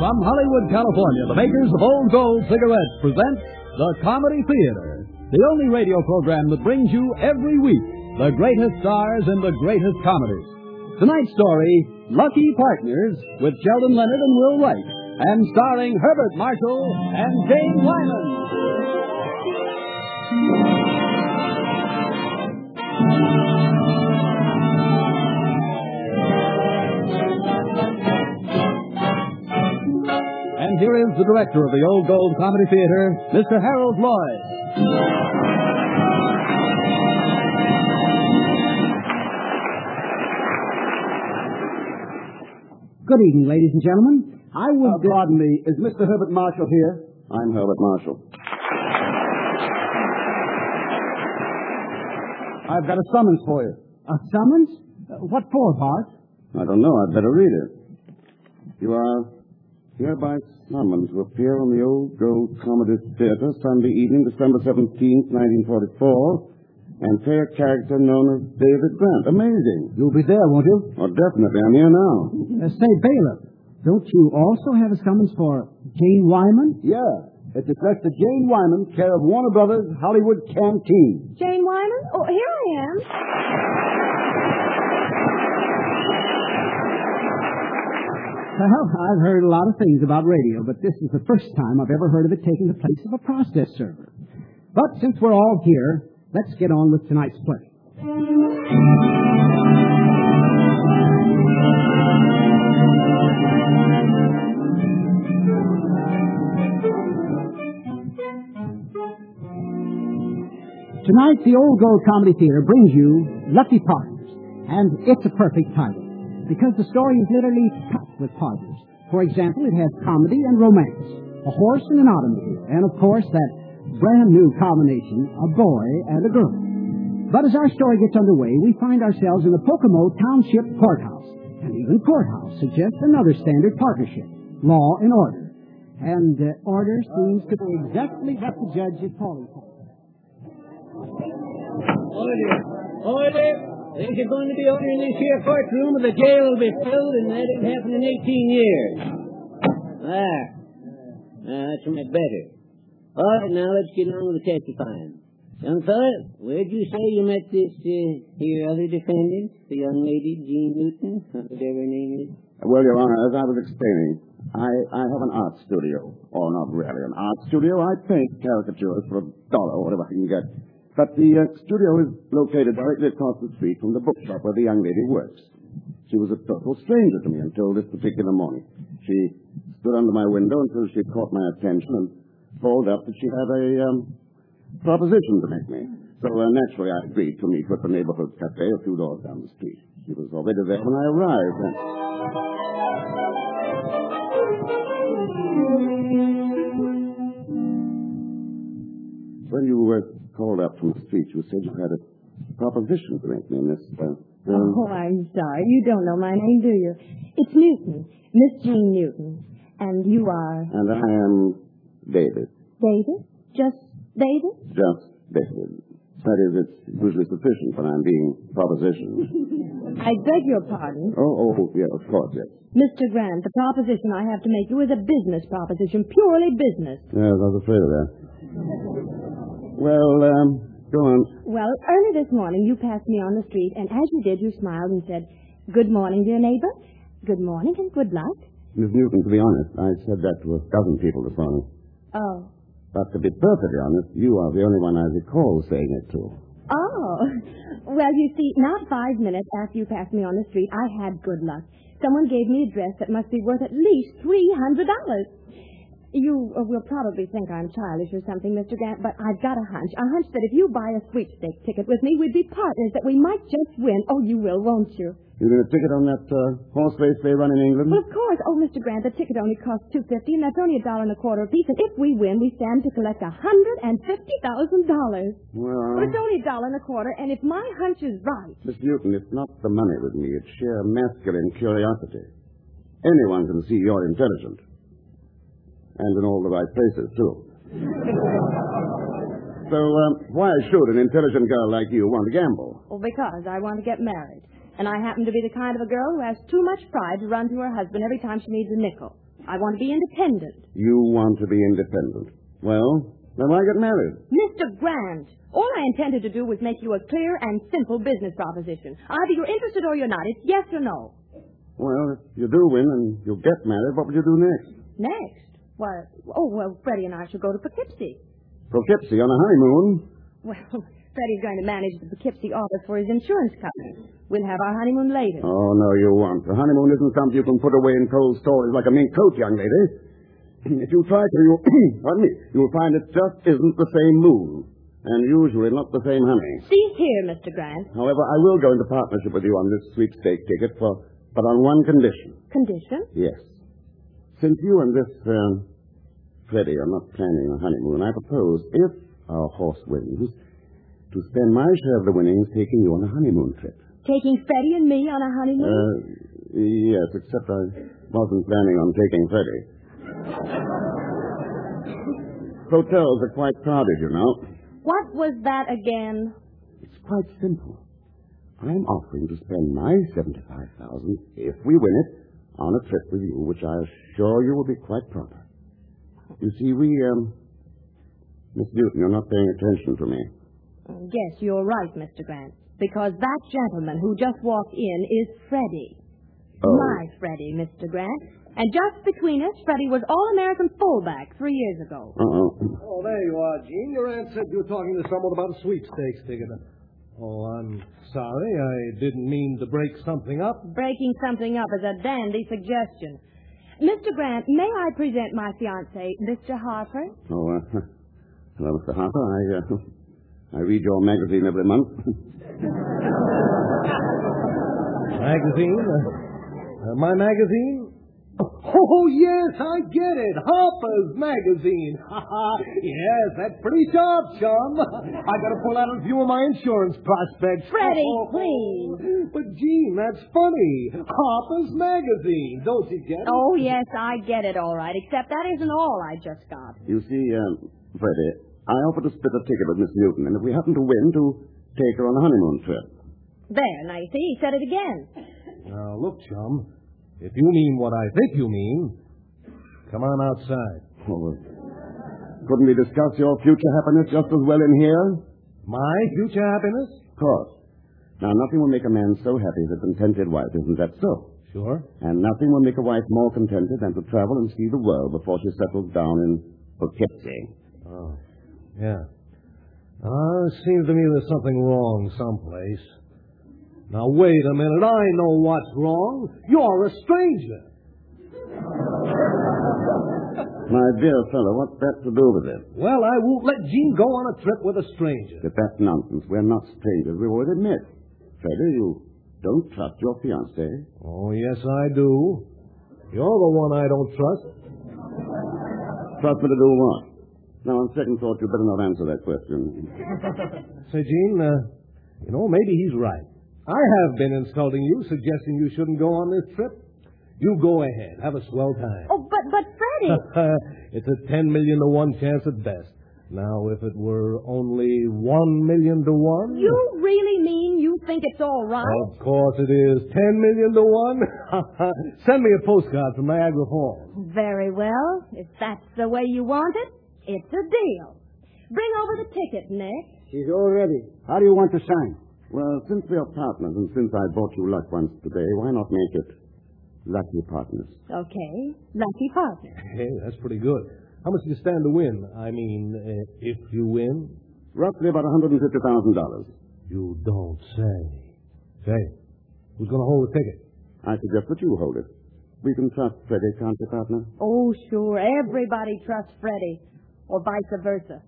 From Hollywood, California, the makers of Old Gold cigarettes present The Comedy Theater, the only radio program that brings you every week the greatest stars in the greatest comedies. Tonight's story, Lucky Partners, with Sheldon Leonard and Will Wright, and starring Herbert Marshall and Jane Wyman. And here is the director of the Old Gold Comedy Theater, Mr. Harold Lloyd. Good evening, ladies and gentlemen. I would... Pardon me, is Mr. Herbert Marshall here? I'm Herbert Marshall. I've got a summons for you. A summons? What for, Bart? I don't know. I'd better read it. You are hereby summoned to appear on the Old Gold Comedy Theater Sunday evening, December 17th, 1944, and play a character known as David Grant. Amazing. You'll be there, won't you? Oh, definitely. I'm here now. Say, bailiff, don't you also have a summons for Jane Wyman? Yeah. It's addressed to Jane Wyman, care of Warner Brothers, Hollywood Canteen. Jane Wyman? Oh, here I am. Well, I've heard a lot of things about radio, but this is the first time I've ever heard of it taking the place of a process server. But since we're all here, let's get on with tonight's play. Tonight, the Old Gold Comedy Theater brings you Lucky Partners, and it's a perfect title, because the story is literally packed with partners. For example, it has comedy and romance, a horse and an automobile, and of course that brand new combination, a boy and a girl. But as our story gets underway, we find ourselves in the Pocomo Township Courthouse, and even courthouse suggests another standard partnership, law and order. And order seems to be exactly what the judge is calling for. Order! Think you're going to be order in this here courtroom, or the jail will be filled, and that didn't happen in 18 years. That's much better. All right, now let's get on with the testifying. Young fella, where'd you say you met this here other defendant, the young lady, Jean Newton, whatever her name is? Well, Your Honor, as I was explaining, I have an art studio. Or not really an art studio. I paint caricatures for $1 or whatever I can get. But the studio is located directly across the street from the bookshop where the young lady works. She was a total stranger to me until this particular morning. She stood under my window until she caught my attention and called up that she had a proposition to make me. So naturally I agreed to meet her at the neighborhood cafe a few doors down the street. She was already there when I arrived. When you were called up from the street, you said you had a proposition to make me, Miss... Oh, I'm sorry. You don't know my name, do you? It's Newton. Miss Jean Newton. And you are... And I am David. David? Just David? Just David. That is, it's usually sufficient when I'm being propositioned. I beg your pardon. Oh, yeah, of course, yes. Mr. Grant, the proposition I have to make you is a business proposition, purely business. Yes, I was afraid of that. Well, go on. Well, early this morning you passed me on the street, and as you did, you smiled and said, "Good morning, dear neighbor. Good morning and good luck." Miss Newton, to be honest, I said that to a dozen people this morning. Oh. But to be perfectly honest, you are the only one I recall saying it to. Oh. Well, you see, not 5 minutes after you passed me on the street, I had good luck. Someone gave me a dress that must be worth at least $300. You will probably think I'm childish or something, Mr. Grant, but I've got a hunch that if you buy a sweepstake ticket with me, we'd be partners, that we might just win. Oh, you will, won't you? You're going to ticket on that horse race they run in England? Well, of course. Oh, Mr. Grant, the ticket only costs $2.50, and that's only $1.25 apiece. And if we win, we stand to collect $150,000. Well, it's only $1.25, and if my hunch is right... Miss Newton, it's not the money with me. It's sheer masculine curiosity. Anyone can see you're intelligent. And in all the right places, too. So, why should an intelligent girl like you want to gamble? Well, because I want to get married. And I happen to be the kind of a girl who has too much pride to run to her husband every time she needs a nickel. I want to be independent. You want to be independent. Well, then why get married? Mr. Grant, all I intended to do was make you a clear and simple business proposition. Either you're interested or you're not. It's yes or no. Well, if you do win and you get married, what would you do next? Next? Well, Freddie and I shall go to Poughkeepsie. Poughkeepsie on a honeymoon? Well, Freddie's going to manage the Poughkeepsie office for his insurance company. We'll have our honeymoon later. Oh, no, you won't. The honeymoon isn't something you can put away in cold storage like a mink coat, young lady. If you try to, you'll find it just isn't the same moon. And usually not the same honey. See here, Mr. Grant. However, I will go into partnership with you on this sweepstake ticket, but on one condition. Condition? Yes. Since you and this, Freddie are not planning a honeymoon, I propose, if our horse wins, to spend my share of the winnings taking you on a honeymoon trip. Taking Freddie and me on a honeymoon? Yes, except I wasn't planning on taking Freddie. Hotels are quite crowded, you know. What was that again? It's quite simple. I'm offering to spend my $75,000, if we win it, on a trip with you, which I assure you will be quite proper. You see, Miss Newton, you're not paying attention to me. Yes, you're right, Mr. Grant. Because that gentleman who just walked in is Freddie. Oh. My Freddie, Mr. Grant. And just between us, Freddie was All-American fullback 3 years ago. Uh-oh. Oh, there you are, Gene. Your aunt said you were talking to someone about a sweepstakes ticket. Oh, I'm sorry. I didn't mean to break something up. Breaking something up is a dandy suggestion. Mr. Grant, may I present my fiancé, Mr. Harper? Oh, hello, Mr. Harper. I read your magazine every month. Magazine? My magazine? Oh, yes, I get it. Harper's Magazine. Yes, that's pretty sharp, chum. I got to pull out a few of my insurance prospects. Freddie, please. But, Gene, that's funny. Harper's Magazine. Don't you get it? Oh, yes, I get it all right, except that isn't all I just got. You see, Freddie, I offered to split a ticket with Miss Newton, and if we happen to win, to take her on a honeymoon trip. There, now you see, he said it again. Now, look, chum. If you mean what I think you mean, come on outside. Oh, couldn't we discuss your future happiness just as well in here? My future happiness? Of course. Now, nothing will make a man so happy as a contented wife, isn't that so? Sure. And nothing will make a wife more contented than to travel and see the world before she settles down in Poughkeepsie. Oh, yeah. It seems to me there's something wrong someplace. Now, wait a minute. I know what's wrong. You're a stranger. My dear fellow, what's that to do with it? Well, I won't let Gene go on a trip with a stranger. But that's nonsense. We're not strangers. We always admit. Freddie, you don't trust your fiancée. Oh, yes, I do. You're the one I don't trust. Trust me to do what? Now, on second thought, you better not answer that question. Say, Gene, maybe he's right. I have been insulting you, suggesting you shouldn't go on this trip. You go ahead. Have a swell time. Oh, but Freddie... It's a 10 million to 1 chance at best. Now, if it were only 1 million to 1... You really mean you think it's all right? Of course it is. 10 million to 1? Send me a postcard from Niagara Falls. Very well. If that's the way you want it, it's a deal. Bring over the ticket, Nick. She's all ready. How do you want to sign? Well, since we are partners and since I bought you luck once today, why not make it Lucky Partners? Okay. Lucky partner. Hey, that's pretty good. How much do you stand to win? I mean, if you win? Roughly about $150,000. You don't say. Say, who's going to hold the ticket? I suggest that you hold it. We can trust Freddie, can't we, partner? Oh, sure. Everybody trusts Freddie. Or vice versa.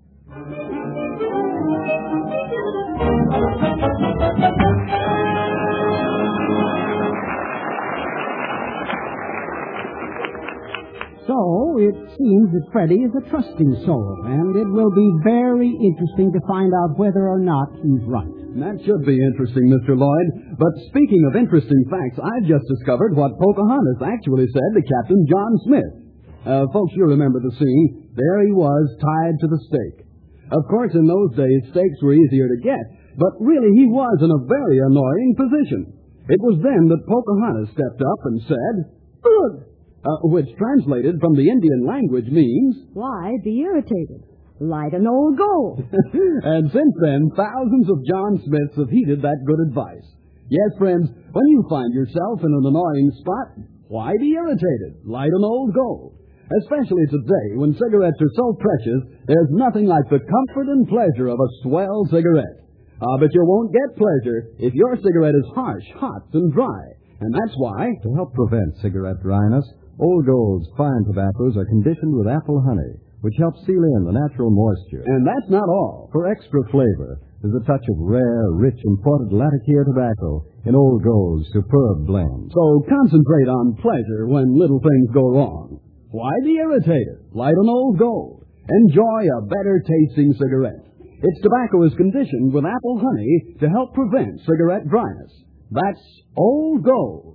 So, it seems that Freddie is a trusting soul, and it will be very interesting to find out whether or not he's right. That should be interesting, Mr. Lloyd. But speaking of interesting facts, I've just discovered what Pocahontas actually said to Captain John Smith. Folks, you remember the scene. There he was, tied to the stake. Of course, in those days, stakes were easier to get, but really he was in a very annoying position. It was then that Pocahontas stepped up and said, "Ugh, which translated from the Indian language means... Why be irritated? Light an old gold. And since then, thousands of John Smiths have heeded that good advice. Yes, friends, when you find yourself in an annoying spot, why be irritated? Light an old gold. Especially today, when cigarettes are so precious, there's nothing like the comfort and pleasure of a swell cigarette. But you won't get pleasure if your cigarette is harsh, hot, and dry. And that's why... To help prevent cigarette dryness, Old Gold's fine tobaccos are conditioned with apple honey, which helps seal in the natural moisture. And that's not all. For extra flavor, there's a touch of rare, rich, imported Latakia tobacco in Old Gold's superb blend. So concentrate on pleasure when little things go wrong. Why be irritated? Light an Old Gold. Enjoy a better-tasting cigarette. Its tobacco is conditioned with apple honey to help prevent cigarette dryness. That's Old Gold.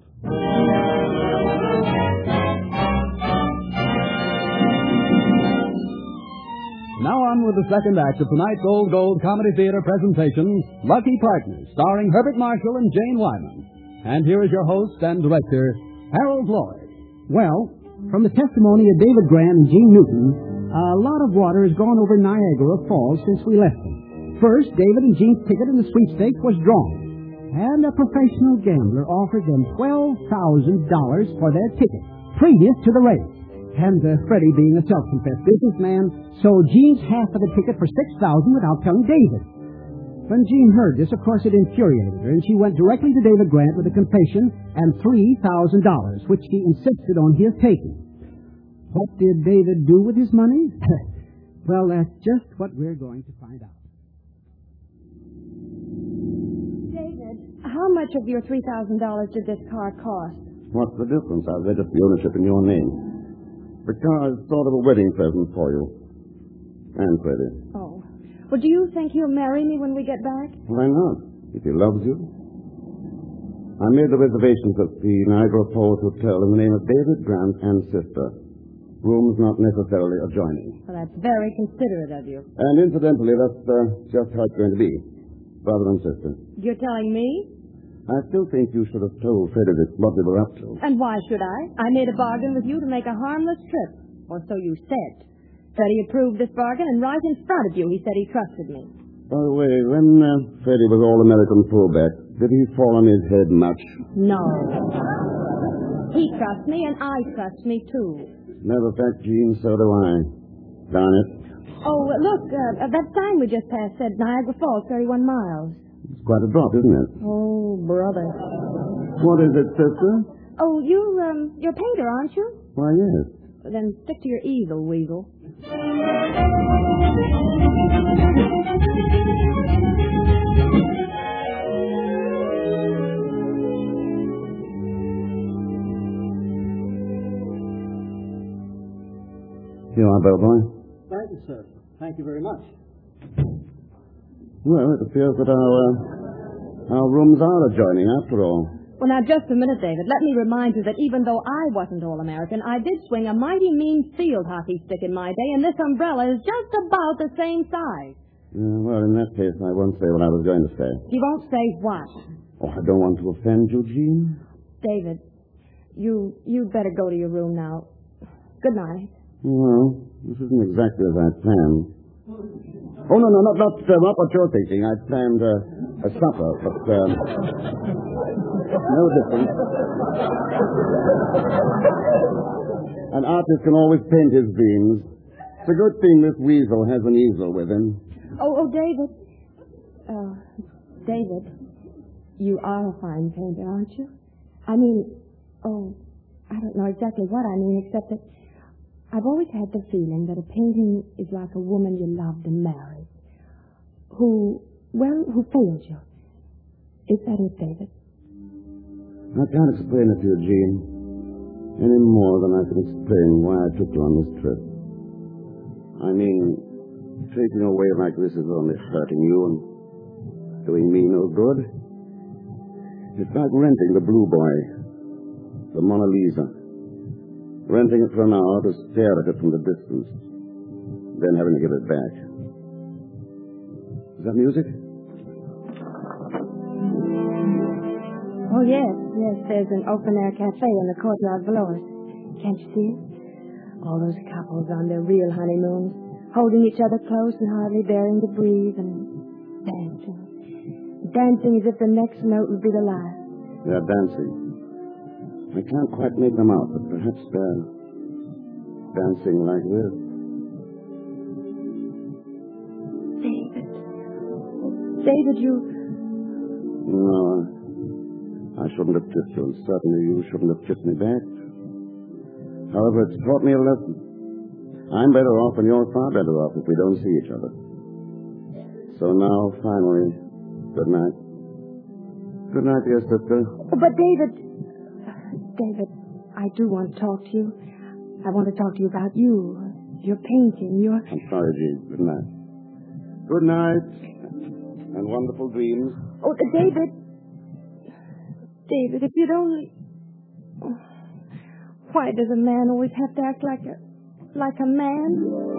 Now on with the second act of tonight's Old Gold Comedy Theater presentation, Lucky Partners, starring Herbert Marshall and Jane Wyman. And here is your host and director, Harold Lloyd. Well, from the testimony of David Grant and Gene Newton, a lot of water has gone over Niagara Falls since we left them. First, David and Gene's ticket in the sweepstakes was drawn, and a professional gambler offered them $12,000 for their ticket, previous to the race. And Freddie, being a self-confessed businessman, sold Gene's half of the ticket for $6,000 without telling David. When Gene heard this, of course, it infuriated her, and she went directly to David Grant with a confession and $3,000, which she insisted on his taking. What did David do with his money? Well, that's just what we're going to find out. David, how much of your $3,000 did this car cost? What's the difference? I registered the ownership in your name. The car is sort of a wedding present for you. And Freddie. Oh. Well, do you think he'll marry me when we get back? Why not? If he loves you. I made the reservations at the Niagara Falls Hotel in the name of David Grant and sister. Rooms not necessarily adjoining. Well, that's very considerate of you. And incidentally, that's just how it's going to be. Brother and sister. You're telling me? I still think you should have told Freddie what we were up to. And why should I? I made a bargain with you to make a harmless trip. Or so you said. Freddie approved this bargain, and right in front of you, he said he trusted me. By the way, when Freddie was All-American fullback, did he fall on his head much? No. He trusts me, and I trust me, too. Matter of fact, Gene, so do I. Darn it. Oh, look, that sign we just passed said Niagara Falls, 31 miles. It's quite a drop, isn't it? Oh, brother. What is it, sister? Oh, you're a painter, aren't you? Why, yes. Then stick to your easel, weasel. Here you are, Bellboy. Thank you, sir. Thank you very much. Well, it appears that our rooms are adjoining, after all. Well, now, just a minute, David. Let me remind you that even though I wasn't All-American, I did swing a mighty mean field hockey stick in my day, and this umbrella is just about the same size. Well, in that case, I won't say what I was going to say. You won't say what? Oh, I don't want to offend you, Gene. David, you'd better go to your room now. Good night. Well, this isn't exactly as I planned. Oh, no, not what you're thinking. I planned a supper, but no difference. An artist can always paint his dreams. It's a good thing this weasel has an easel with him. Oh, David. David, you are a fine painter, aren't you? I mean, I don't know exactly what I mean, except that I've always had the feeling that a painting is like a woman you loved and married, who failed you. Is that it, David? I can't explain it to you, Gene, any more than I can explain why I took you on this trip. I mean, taking away like this is only hurting you and doing me no good. It's like renting the Blue Boy, the Mona Lisa. Renting it for an hour to stare at it from the distance, then having to give it back. Is that music? Oh, yes. There's an open-air cafe in the courtyard below us. Can't you see it? All those couples on their real honeymoons, holding each other close and hardly daring to breathe and dancing. Dancing as if the next note would be the last. They're dancing. I can't quite make them out, but perhaps they're dancing like this. David, you... No, I shouldn't have kissed you, and certainly you shouldn't have kissed me back. However, it's taught me a lesson. I'm better off and you're far better off if we don't see each other. So now, finally, good night. Good night, dear sister. But David, I do want to talk to you. I want to talk to you about you, your painting, your... I'm sorry, Jean. Good night. Good night. And wonderful dreams. Oh, David, if you'd only... Why does a man always have to act like a man?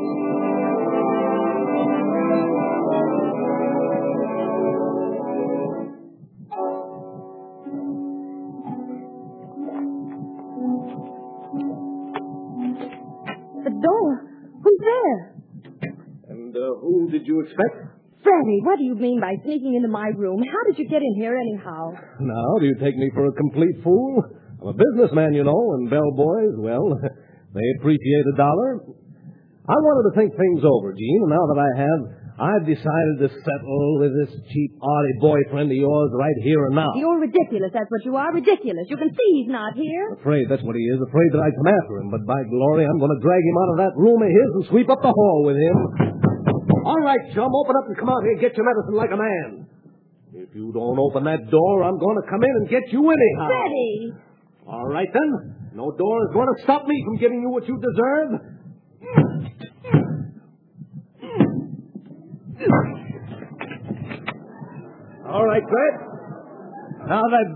The door. Who's there? And who did you expect? Freddie, what do you mean by sneaking into my room? How did you get in here anyhow? Now, do you take me for a complete fool? I'm a businessman, you know, and bellboys, well, they appreciate $1. I wanted to think things over, Gene, and now that I have, I've decided to settle with this cheap, arty boyfriend of yours right here and now. You're ridiculous, that's what you are, ridiculous. You can see he's not here. Afraid that's what he is, afraid that I'd come after him, but by glory, I'm going to drag him out of that room of his and sweep up the hall with him. All right, chum, open up and come out here and get your medicine like a man. If you don't open that door, I'm going to come in and get you anyhow. Freddie! All right, then. No door is going to stop me from giving you what you deserve. All right, Fred. Now that...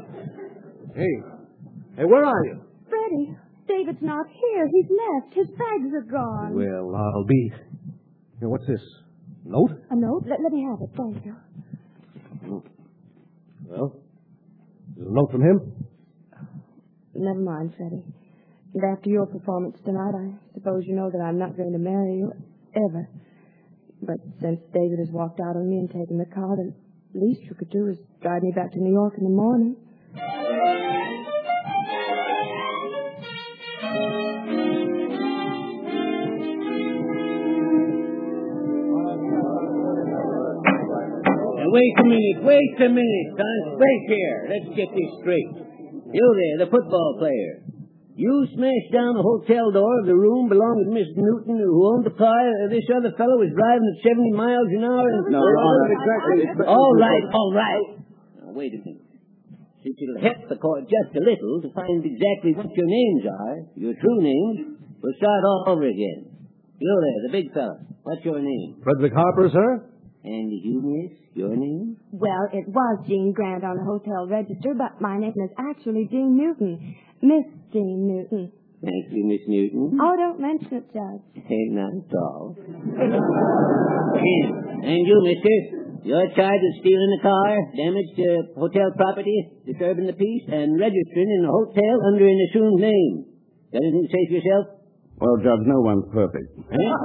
Hey, where are you? Freddie, David's not here. He's left. His bags are gone. Well, I'll be... Here, what's this? Note? A note? Let me have it. Thank you. Well, there's a note from him? Never mind, Freddie. And after your performance tonight, I suppose you know that I'm not going to marry you, ever. But since David has walked out on me and taken the car, the least you could do is drive me back to New York in the morning. Wait a minute, son. Wait here. Let's get this straight. You there, the football player. You smashed down the hotel door of the room belonging to Miss Newton, who owned the car. This other fellow was driving at 70 miles an hour. No, not exactly. All right. Now, wait a minute. Since it'll help the court just a little to find exactly what your names are, your true names, we'll start all over again. You there, the big fella. What's your name? Frederick Harper, sir? And you, miss, your name? Well, it was Jean Grant on the hotel register, but my name is actually Jean Newton. Miss Jean Newton. Thank you, Miss Newton. Oh, don't mention it, Judge. Not at all. And you, mister, you're charged with stealing a car, damage to hotel property, disturbing the peace, and registering in a hotel under an assumed name. Got anything to say for yourself? Well, Judge, no one's perfect.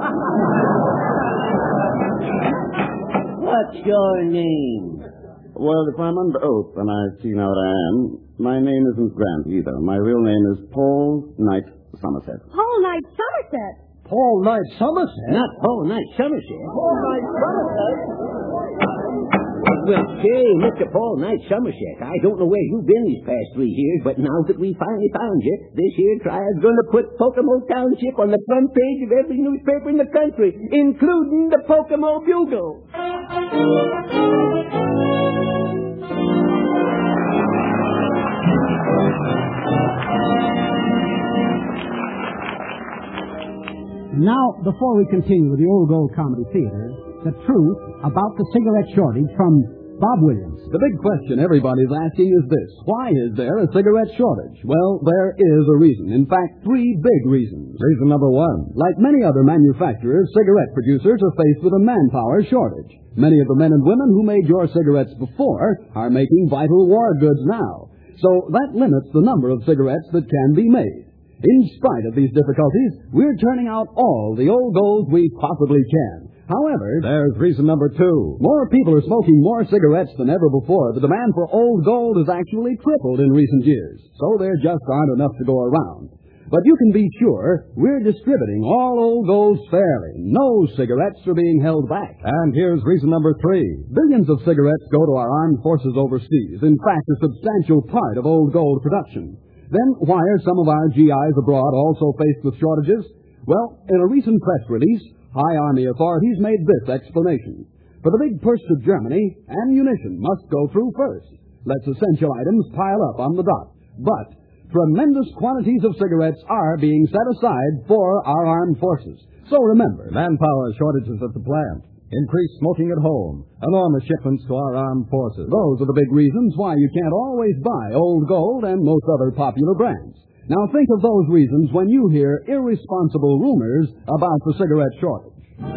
What's your name? Well, if I'm under oath, and I see now that I am, my name isn't Grant either. My real name is Paul Knight Somerset. Paul Knight Somerset? Paul Knight Somerset? Not Paul Knight Somerset. Paul Knight Somerset? Well, say, Mr. Paul Knight Somerset, I don't know where you've been these past 3 years, but now that we finally found you, this here trial's going to put Pocomo Township on the front page of every newspaper in the country, including the Pocomo Bugle. Now, before we continue with the Old Gold Comedy Theater, the truth about the cigarette shortage from Bob Williams. The big question everybody's asking is this: why is there a cigarette shortage? Well, there is a reason. In fact, 3 big reasons. Reason number 1. Like many other manufacturers, cigarette producers are faced with a manpower shortage. Many of the men and women who made your cigarettes before are making vital war goods now. So that limits the number of cigarettes that can be made. In spite of these difficulties, we're turning out all the old gold we possibly can. However, There's reason number 2. more people are smoking more cigarettes than ever before. The demand for old gold has actually tripled in recent years, so there just aren't enough to go around. But you can be sure we're distributing all old golds fairly. No cigarettes are being held back. And here's reason number 3. Billions of cigarettes go to our armed forces overseas. In fact, a substantial part of old gold production. Then why are some of our GIs abroad also faced with shortages? Well, in a recent press release, high Army authorities made this explanation. For the big push to Germany, ammunition must go through first. Lets essential items pile up on the dot. But tremendous quantities of cigarettes are being set aside for our armed forces. So remember, Manpower shortages at the plant. Increased smoking at home. Enormous shipments to our armed forces. those are the big reasons why you can't always buy old gold and most other popular brands. Now think of those reasons when you hear irresponsible rumors about the cigarette shortage.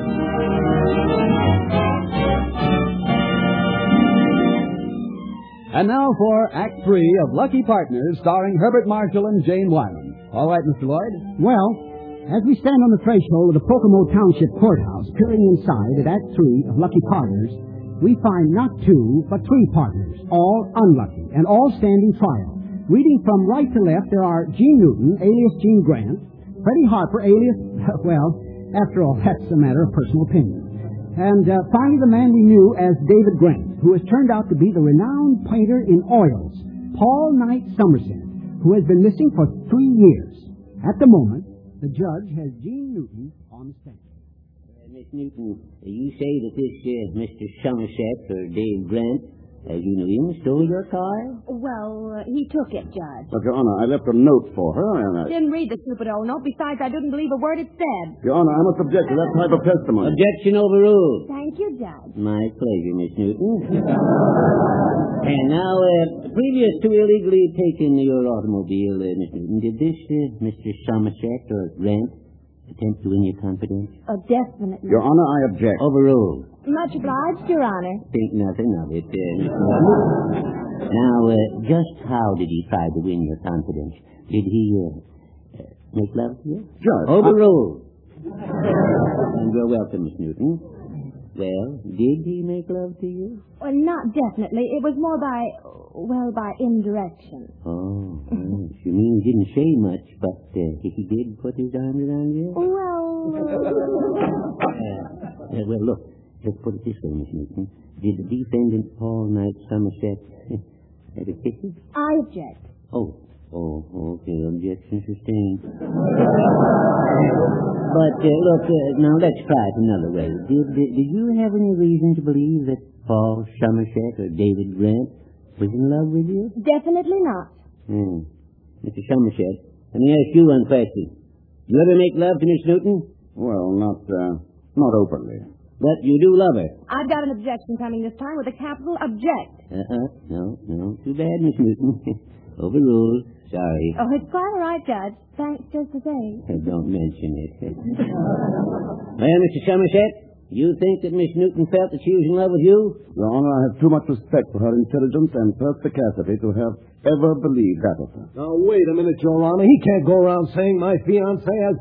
And now for Act 3 of Lucky Partners, starring Herbert Marshall and Jane Wyman. All right, Mr. Lloyd? Well, as we stand on the threshold of the Pocomo Township Courthouse, peering inside at Act 3 of Lucky Partners, we find not 2, but 3 partners, all unlucky, and all standing trial. Reading from right to left, there are Gene Newton, alias Gene Grant, Freddie Harper, alias, well, after all, that's a matter of personal opinion. And finally, the man we knew as David Grant, who has turned out to be the renowned painter in oils, Paul Knight Somerset, who has been missing for 3 years. At the moment, the judge has Gene Newton on the stand. Miss Newton, you say that this Mr. Somerset, or Dave Grant, as you knew him, stole your car? Well, he took it, Judge. But, Your Honor, I left a note for her, and I... Didn't read the stupid old note. Besides, I didn't believe a word it said. Your Honor, I must object to that type of testimony. Objection overruled. Thank you, Judge. My pleasure, Miss Newton. And now, previous to illegally taking your automobile, Miss Newton, did this Mr. Somerset or Grant attempt to win your confidence? Oh, definitely. Your Honor, I object. Overruled. Much obliged, Your Honor. Think nothing of it, Miss Newton. Now, just how did he try to win your confidence? Did he make love to you? Judge. Overruled. And you're welcome, Miss Newton. Well, did he make love to you? Well, not definitely. It was more by indirection. Oh, you mean he didn't say much, but he did put his arms around you? Well, Well, look, let's put it this way, Miss Newton. Did the defendant, Paul Knight Somerset, have a kiss you? I object. Oh, okay, objection sustained. But, look, now let's try it another way. Did you have any reason to believe that Paul Somerset or David Grant was in love with you? Definitely not. Mr. Somerset, let me ask you one question. You ever make love to Miss Newton? Well, not openly. But you do love her. I've got an objection coming this time with a capital object. No. Too bad, Miss Newton. Overruled. Sorry. Oh, it's quite all right, Judge. Thanks just the same. Don't mention it. Well, Mr. Somerset, you think that Miss Newton felt that she was in love with you? Your Honor, I have too much respect for her intelligence and perspicacity to have ever believed that of her. Now, wait a minute, Your Honor. He can't go around saying my fiancée has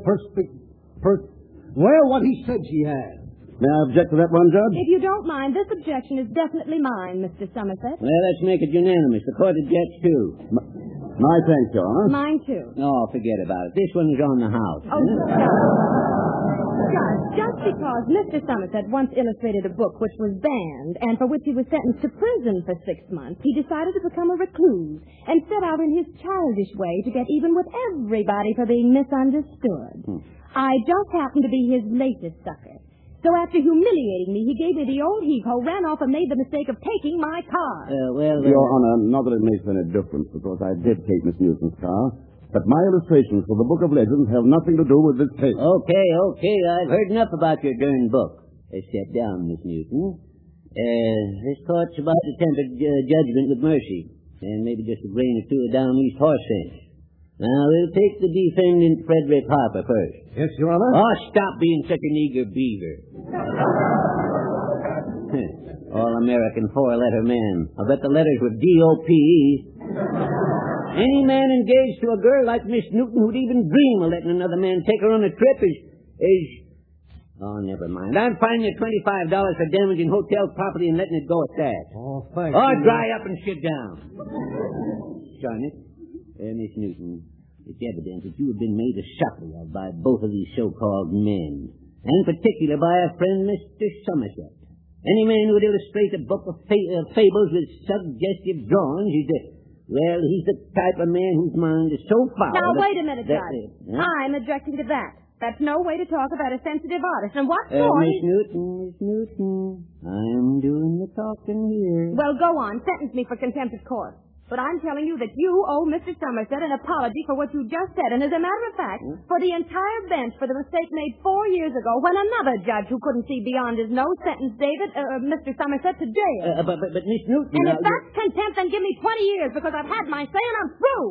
well, what he said she had. May I object to that one, Judge? If you don't mind, this objection is definitely mine, Mr. Somerset. Well, let's make it unanimous. The court objects, too. My thanks, Your Honor. Mine, too. Oh, forget about it. This one's on the house. Oh, Judge, just because Mr. Somerset once illustrated a book which was banned and for which he was sentenced to prison for 6 months, he decided to become a recluse and set out in his childish way to get even with everybody for being misunderstood. I just happened to be his latest sucker. So after humiliating me, he gave me the old heave-ho, ran off, and made the mistake of taking my car. Your Honor, not that it makes any difference, because I did take Miss Newton's car, but my illustrations for the Book of Legends have nothing to do with this case. Okay. I've heard enough about your darn book. Step down, Miss Newton. This court's about to temper judgment with mercy, and maybe just a grain or two of down east horse sense. Now, we'll take the defendant, Frederick Harper, first. Yes, Your Honor? Oh, stop being such an eager beaver. All-American four-letter man. I bet the letters were D-O-P-E. Any man engaged to a girl like Miss Newton who'd even dream of letting another man take her on a trip is... Oh, never mind. I'm fining you $25 for damaging hotel property and letting it go at that. Oh, thank Or you. dry up and sit down. Darn it. Miss Newton, it's evident that you have been made a supper of by both of these so-called men, and particularly by our friend Mr. Somerset. Any man who would illustrate a book of fables with suggestive drawings he's the type of man whose mind is so foul. Now, wait a minute, that, Judge. I'm objecting to that. That's no way to talk about a sensitive artist. And what's more... Miss Newton, I'm doing the talking here. Well, go on. Sentence me for contempt of court. But I'm telling you that you owe Mr. Somerset an apology for what you just said. And as a matter of fact, for the entire bench for the mistake made 4 years ago when another judge who couldn't see beyond his nose sentenced Mr. Somerset to jail. But Miss Newton... And if that's contempt, then give me 20 years because I've had my say and I'm through.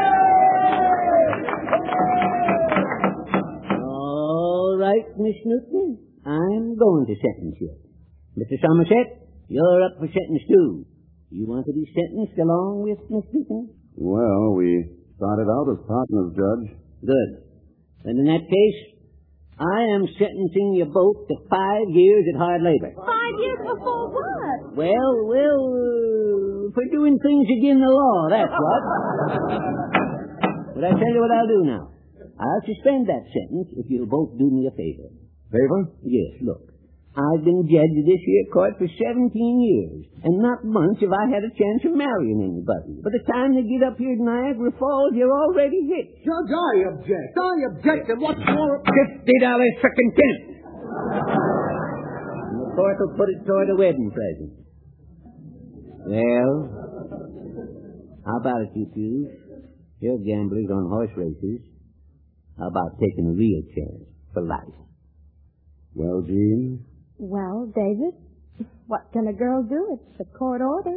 All right, Miss Newton. I'm going to sentence you. Mr. Somerset, you're up for sentence too. You want to be sentenced along with Miss Newton? Well, we started out as partners, Judge. Good. And in that case, I am sentencing you both to 5 years at hard labor. 5 years before what? Well, for doing things against the law, that's what. But I tell you what I'll do now. I'll suspend that sentence if you'll both do me a favor. Favor? Yes, look. I've been judge of this here court for 17 years, and not once have I had a chance of marrying anybody. By the time they get up here to Niagara Falls, you're already hit. Judge, I object. And what's more... $50 for contempt. And the court will put it toward a wedding present. Well, how about it, you two? You're gamblers on horse races. How about taking a real chance for life? Well, Jean? Well, David, what can a girl do? It's a court order.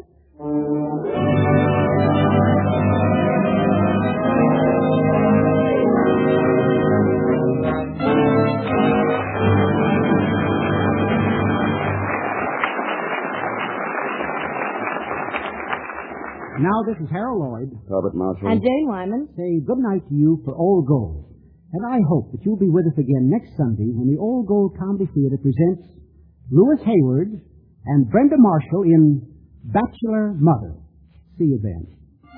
Now, this is Harold Lloyd. Robert Marshall. And Jane Wyman. Say good night to you for Old Gold. And I hope that you'll be with us again next Sunday when the Old Gold Comedy Theater presents Louis Hayward and Brenda Marshall in Bachelor Mother. See you then.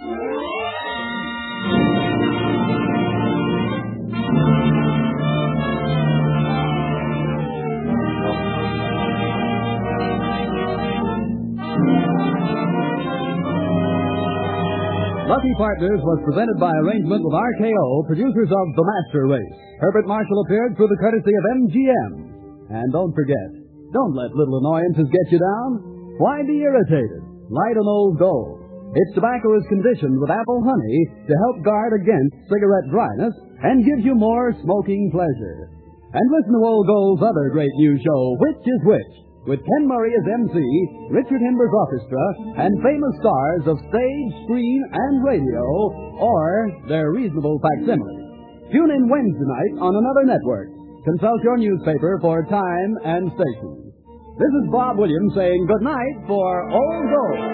Lucky Partners was presented by arrangement with RKO, producers of The Master Race. Herbert Marshall appeared through the courtesy of MGM. And don't forget, don't let little annoyances get you down. Why be irritated? Light an Old Gold. Its tobacco is conditioned with apple honey to help guard against cigarette dryness and gives you more smoking pleasure. And listen to Old Gold's other great new show, Which is Which? With Ken Murray as MC, Richard Himber's orchestra, and famous stars of stage, screen, and radio, or their reasonable facsimile. Tune in Wednesday night on another network. Consult your newspaper for time and station. This is Bob Williams saying good night for Old Gold.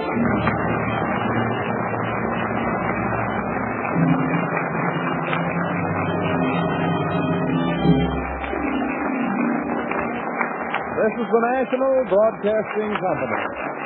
This is the National Broadcasting Company.